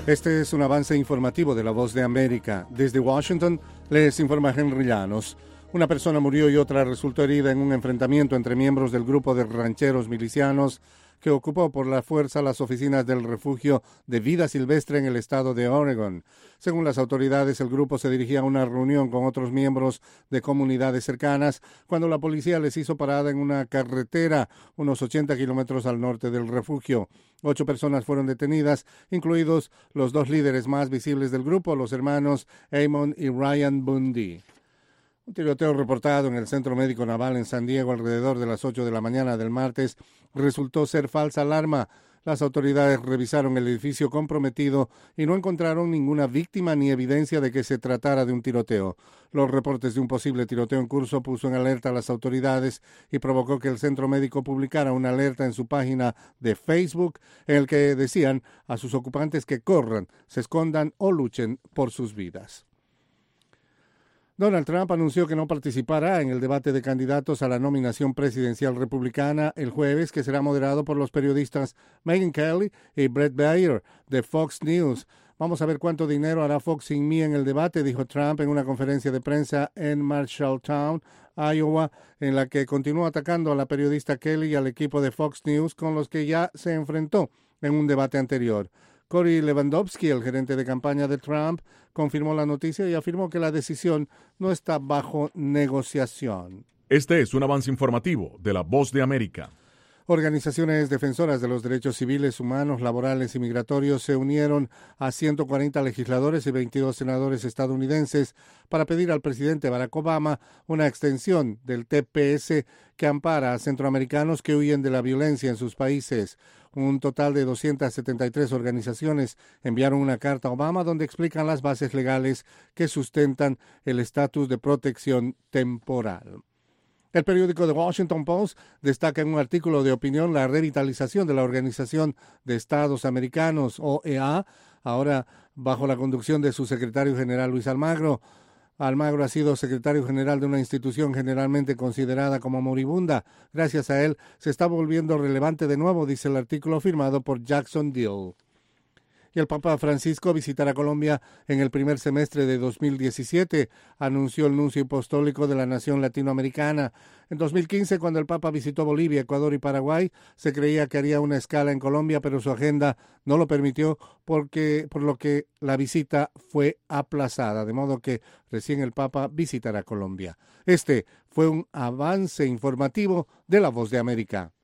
Este es un avance informativo de La Voz de América. Desde Washington les informa Henry Llanos. Una persona murió y otra resultó herida en un enfrentamiento entre miembros del grupo de rancheros milicianos que ocupó por la fuerza las oficinas del refugio de vida silvestre en el estado de Oregon. Según las autoridades, el grupo se dirigía a una reunión con otros miembros de comunidades cercanas cuando la policía les hizo parada en una carretera unos 80 kilómetros al norte del refugio. 8 personas fueron detenidas, incluidos los 2 líderes más visibles del grupo, los hermanos Amon y Ryan Bundy. Un tiroteo reportado en el Centro Médico Naval en San Diego alrededor de las 8 de la mañana del martes resultó ser falsa alarma. Las autoridades revisaron el edificio comprometido y no encontraron ninguna víctima ni evidencia de que se tratara de un tiroteo. Los reportes de un posible tiroteo en curso puso en alerta a las autoridades y provocó que el centro médico publicara una alerta en su página de Facebook en el que decían a sus ocupantes que corran, se escondan o luchen por sus vidas. Donald Trump anunció que no participará en el debate de candidatos a la nominación presidencial republicana el jueves, que será moderado por los periodistas Megyn Kelly y Bret Baier de Fox News. Vamos a ver cuánto dinero hará Fox sin mí en el debate, dijo Trump en una conferencia de prensa en Marshalltown, Iowa, en la que continuó atacando a la periodista Kelly y al equipo de Fox News con los que ya se enfrentó en un debate anterior. Corey Lewandowski, el gerente de campaña de Trump, confirmó la noticia y afirmó que la decisión no está bajo negociación. Este es un avance informativo de La Voz de América. Organizaciones defensoras de los derechos civiles, humanos, laborales y migratorios se unieron a 140 legisladores y 22 senadores estadounidenses para pedir al presidente Barack Obama una extensión del TPS que ampara a centroamericanos que huyen de la violencia en sus países. Un total de 273 organizaciones enviaron una carta a Obama donde explican las bases legales que sustentan el estatus de protección temporal. El periódico The Washington Post destaca en un artículo de opinión la revitalización de la Organización de Estados Americanos, OEA, ahora bajo la conducción de su secretario general Luis Almagro. Almagro ha sido secretario general de una institución generalmente considerada como moribunda. Gracias a él se está volviendo relevante de nuevo, dice el artículo firmado por Jackson Dill. Y el Papa Francisco visitará Colombia en el primer semestre de 2017, anunció el nuncio apostólico de la nación latinoamericana. En 2015, cuando el Papa visitó Bolivia, Ecuador y Paraguay, se creía que haría una escala en Colombia, pero su agenda no lo permitió, por lo que la visita fue aplazada, de modo que recién el Papa visitará Colombia. Este fue un avance informativo de La Voz de América.